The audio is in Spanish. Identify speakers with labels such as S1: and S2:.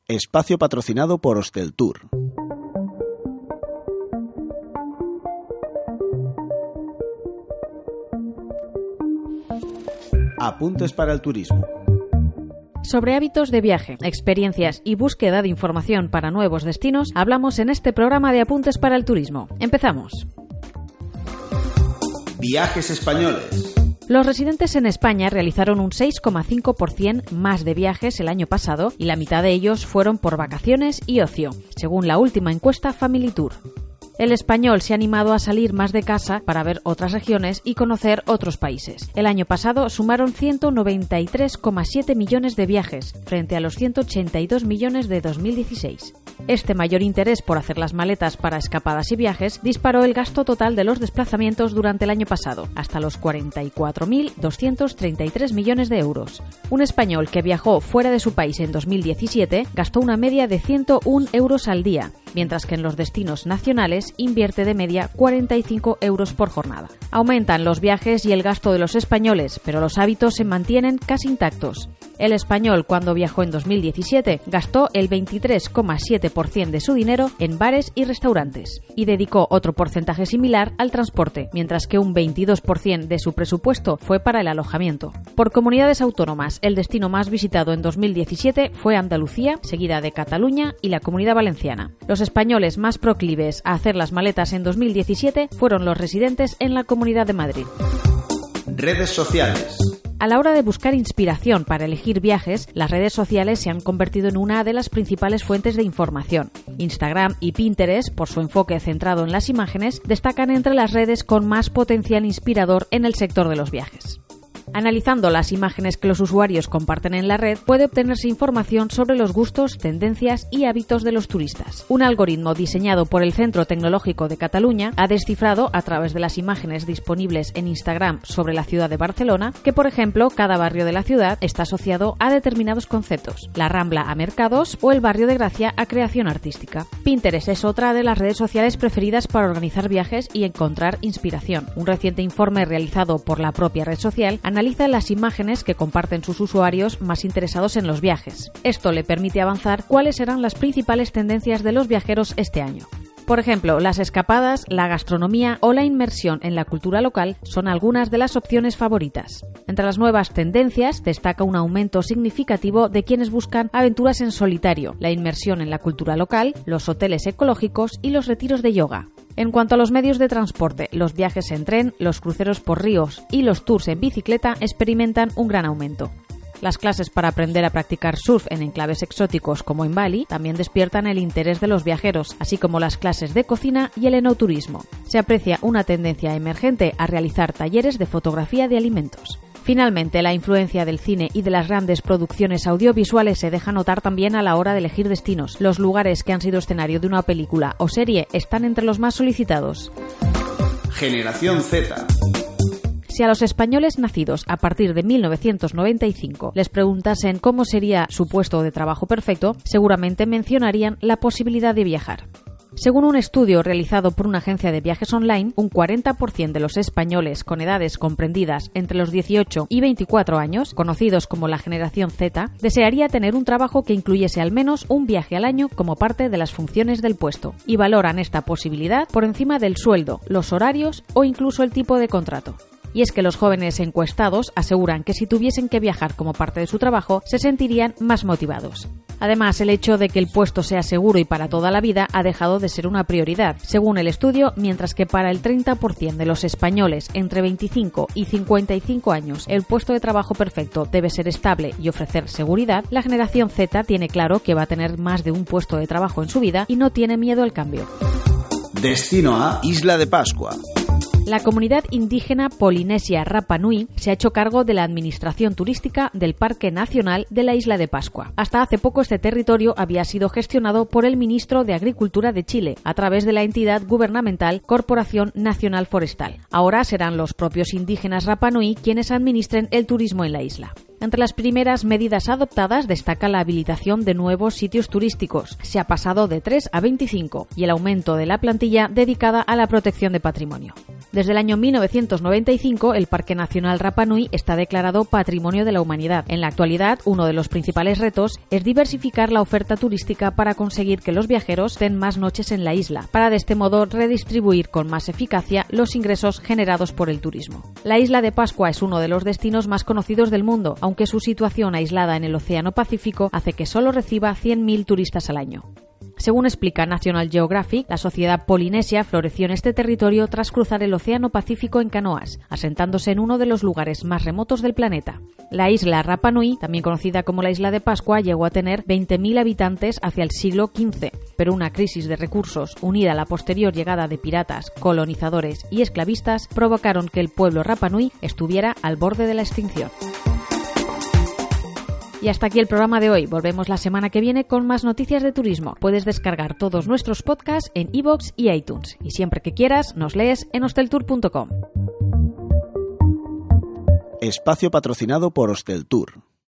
S1: Espacio patrocinado por Hosteltour. Apuntes para el turismo.
S2: Sobre hábitos de viaje, experiencias y búsqueda de información para nuevos destinos, hablamos en este programa de Apuntes para el Turismo. Empezamos.
S1: Viajes españoles.
S2: Los residentes en España realizaron un 6,5% más de viajes el año pasado y la mitad de ellos fueron por vacaciones y ocio, según la última encuesta Family Tour. El español se ha animado a salir más de casa para ver otras regiones y conocer otros países. El año pasado sumaron 193,7 millones de viajes, frente a los 182 millones de 2016. Este mayor interés por hacer las maletas para escapadas y viajes disparó el gasto total de los desplazamientos durante el año pasado, hasta los 44.233 millones de euros. Un español que viajó fuera de su país en 2017 gastó una media de 101 euros al día, mientras que en los destinos nacionales invierte de media 45 euros por jornada. Aumentan los viajes y el gasto de los españoles, pero los hábitos se mantienen casi intactos. El español, cuando viajó en 2017, gastó el 23,7% de su dinero en bares y restaurantes y dedicó otro porcentaje similar al transporte, mientras que un 22% de su presupuesto fue para el alojamiento. Por comunidades autónomas, el destino más visitado en 2017 fue Andalucía, seguida de Cataluña y la Comunidad Valenciana. Los españoles más proclives a hacer las maletas en 2017 fueron los residentes en la Comunidad de Madrid.
S1: Redes sociales.
S2: A la hora de buscar inspiración para elegir viajes, las redes sociales se han convertido en una de las principales fuentes de información. Instagram y Pinterest, por su enfoque centrado en las imágenes, destacan entre las redes con más potencial inspirador en el sector de los viajes. Analizando las imágenes que los usuarios comparten en la red, puede obtenerse información sobre los gustos, tendencias y hábitos de los turistas. Un algoritmo diseñado por el Centro Tecnológico de Cataluña ha descifrado, a través de las imágenes disponibles en Instagram sobre la ciudad de Barcelona, que, por ejemplo, cada barrio de la ciudad está asociado a determinados conceptos: la Rambla a mercados o el barrio de Gracia a creación artística. Pinterest es otra de las redes sociales preferidas para organizar viajes y encontrar inspiración. Un reciente informe realizado por la propia red social analiza las imágenes que comparten sus usuarios más interesados en los viajes. Esto le permite avanzar cuáles serán las principales tendencias de los viajeros este año. Por ejemplo, las escapadas, la gastronomía o la inmersión en la cultura local son algunas de las opciones favoritas. Entre las nuevas tendencias destaca un aumento significativo de quienes buscan aventuras en solitario, la inmersión en la cultura local, los hoteles ecológicos y los retiros de yoga. En cuanto a los medios de transporte, los viajes en tren, los cruceros por ríos y los tours en bicicleta experimentan un gran aumento. Las clases para aprender a practicar surf en enclaves exóticos como en Bali también despiertan el interés de los viajeros, así como las clases de cocina y el enoturismo. Se aprecia una tendencia emergente a realizar talleres de fotografía de alimentos. Finalmente, la influencia del cine y de las grandes producciones audiovisuales se deja notar también a la hora de elegir destinos. Los lugares que han sido escenario de una película o serie están entre los más solicitados.
S1: Generación Z.
S2: Si a los españoles nacidos a partir de 1995 les preguntasen cómo sería su puesto de trabajo perfecto, seguramente mencionarían la posibilidad de viajar. Según un estudio realizado por una agencia de viajes online, un 40% de los españoles con edades comprendidas entre los 18 y 24 años, conocidos como la generación Z, desearía tener un trabajo que incluyese al menos un viaje al año como parte de las funciones del puesto, y valoran esta posibilidad por encima del sueldo, los horarios o incluso el tipo de contrato. Y es que los jóvenes encuestados aseguran que si tuviesen que viajar como parte de su trabajo, se sentirían más motivados. Además, el hecho de que el puesto sea seguro y para toda la vida ha dejado de ser una prioridad, según el estudio, mientras que para el 30% de los españoles entre 25 y 55 años el puesto de trabajo perfecto debe ser estable y ofrecer seguridad, la generación Z tiene claro que va a tener más de un puesto de trabajo en su vida y no tiene miedo al cambio.
S1: Destino a Isla de Pascua.
S2: La comunidad indígena polinesia Rapa Nui se ha hecho cargo de la administración turística del Parque Nacional de la Isla de Pascua. Hasta hace poco este territorio había sido gestionado por el ministro de Agricultura de Chile a través de la entidad gubernamental Corporación Nacional Forestal. Ahora serán los propios indígenas Rapa Nui quienes administren el turismo en la isla. Entre las primeras medidas adoptadas destaca la habilitación de nuevos sitios turísticos. Se ha pasado de 3 a 25 y el aumento de la plantilla dedicada a la protección de patrimonio. Desde el año 1995, el Parque Nacional Rapa Nui está declarado Patrimonio de la Humanidad. En la actualidad, uno de los principales retos es diversificar la oferta turística para conseguir que los viajeros estén más noches en la isla, para de este modo redistribuir con más eficacia los ingresos generados por el turismo. La isla de Pascua es uno de los destinos más conocidos del mundo, aunque su situación aislada en el Océano Pacífico hace que solo reciba 100.000 turistas al año. Según explica National Geographic, la sociedad polinesia floreció en este territorio tras cruzar el Océano Pacífico en canoas, asentándose en uno de los lugares más remotos del planeta. La isla Rapa Nui, también conocida como la Isla de Pascua, llegó a tener 20.000 habitantes hacia el siglo XV, pero una crisis de recursos unida a la posterior llegada de piratas, colonizadores y esclavistas provocaron que el pueblo Rapa Nui estuviera al borde de la extinción. Y hasta aquí el programa de hoy. Volvemos la semana que viene con más noticias de turismo. Puedes descargar todos nuestros podcasts en iVoox y iTunes. Y siempre que quieras, nos lees en hosteltour.com.
S1: Espacio patrocinado por Hosteltour.